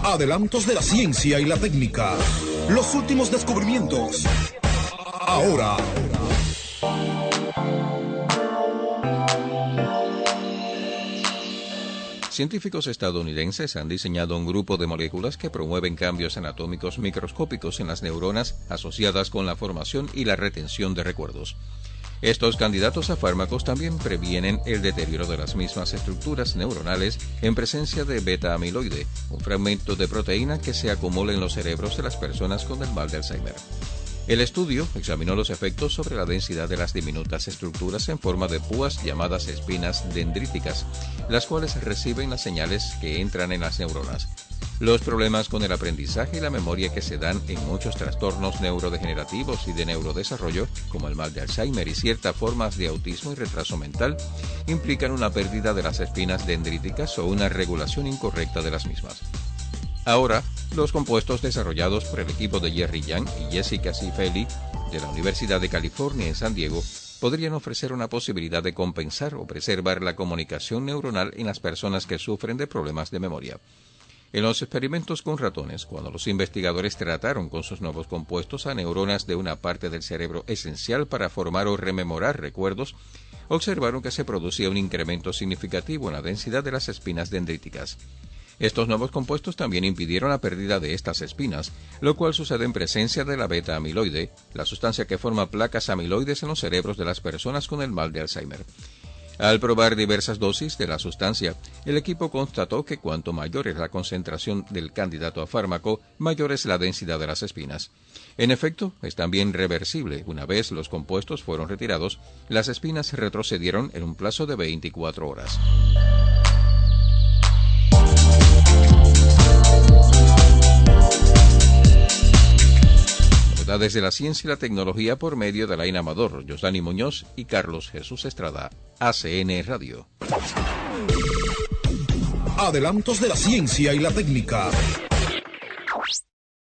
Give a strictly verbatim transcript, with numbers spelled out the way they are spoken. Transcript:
Adelantos de la ciencia y la técnica. Los últimos descubrimientos. Ahora. Científicos estadounidenses han diseñado un grupo de moléculas que promueven cambios anatómicos microscópicos en las neuronas asociadas con la formación y la retención de recuerdos. Estos candidatos a fármacos también previenen el deterioro de las mismas estructuras neuronales en presencia de beta-amiloide, un fragmento de proteína que se acumula en los cerebros de las personas con el mal de Alzheimer. El estudio examinó los efectos sobre la densidad de las diminutas estructuras en forma de púas llamadas espinas dendríticas, las cuales reciben las señales que entran en las neuronas. Los problemas con el aprendizaje y la memoria que se dan en muchos trastornos neurodegenerativos y de neurodesarrollo, como el mal de Alzheimer y ciertas formas de autismo y retraso mental, implican una pérdida de las espinas dendríticas o una regulación incorrecta de las mismas. Ahora, los compuestos desarrollados por el equipo de Jerry Yang y Jessica Cifelli de la Universidad de California en San Diego podrían ofrecer una posibilidad de compensar o preservar la comunicación neuronal en las personas que sufren de problemas de memoria. En los experimentos con ratones, cuando los investigadores trataron con sus nuevos compuestos a neuronas de una parte del cerebro esencial para formar o rememorar recuerdos, observaron que se producía un incremento significativo en la densidad de las espinas dendríticas. Estos nuevos compuestos también impidieron la pérdida de estas espinas, lo cual sucede en presencia de la beta-amiloide, la sustancia que forma placas amiloides en los cerebros de las personas con el mal de Alzheimer. Al probar diversas dosis de la sustancia, el equipo constató que cuanto mayor es la concentración del candidato a fármaco, mayor es la densidad de las espinas. En efecto, es también reversible. Una vez los compuestos fueron retirados, las espinas retrocedieron en un plazo de veinticuatro horas. Desde la ciencia y la tecnología por medio de Alain Amador, Yosdani Muñoz y Carlos Jesús Estrada. A C N Radio. Adelantos de la ciencia y la técnica.